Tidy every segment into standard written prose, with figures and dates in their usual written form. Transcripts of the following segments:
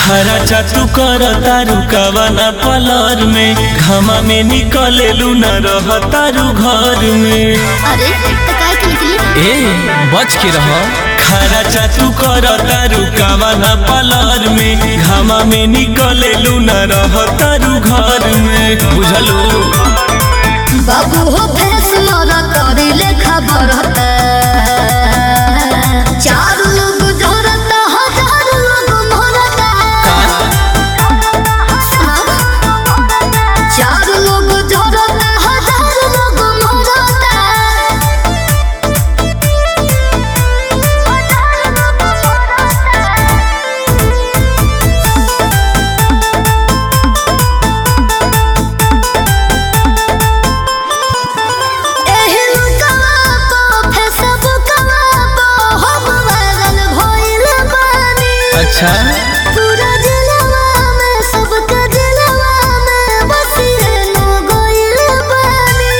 खरा चातू कर तारू कवाना पलर में घामा में निकलेलू न रह तारू घर में। अरे तो काय के निकली ए बच के रह। खरा चातू कर तारू कवाना पलर में घामा में निकलेलू न रह तारू घर में। बुझलू बाबू हो फेस मोरा करी लेखा बरता चार लोग झरता हजार लोग मरता चार लोग झरता हजार लोग मरता अच्छा पूरा जिलवा में सबका जिलवा में बसिए नो गोइल बानी।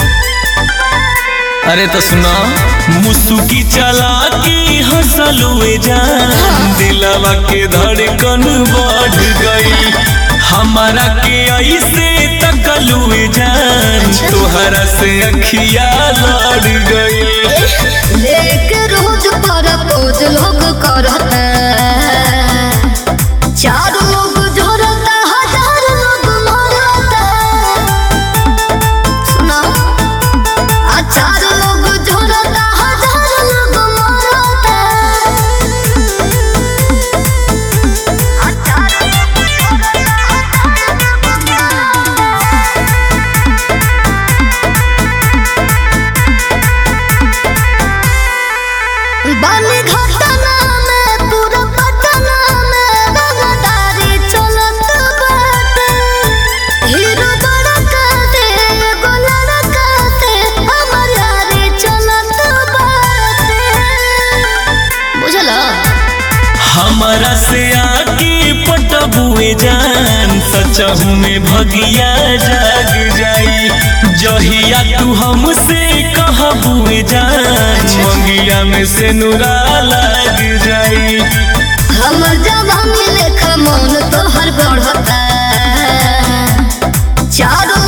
अरे तो सुना मुसुकी चला के हंसलुए जान दिलवा के धड़कन बढ़ गई हमारा के ऐसे तकलुए जान तोहरा से अखिया लड़ गई। लेके रोज पर पोज लोग करता चार लोग झरता हजार लोग मरता सुना आ चार लोग झरता हजार लोग मरता आ चार बाली घटना में पूरा पटना में रंगदारी चलत बाटे हीरो बड़ा कहते एगो लड़का से हमर यारी चलत बाटे बुझल हमारा से आके पटबुए जान सचहू में भगिया जाग जाई जहिया तू हमसे कहबुए जान मंगिया में से नुरा लग जाई। हमर जवानी लेखा मन तोहर बढ़ता चारों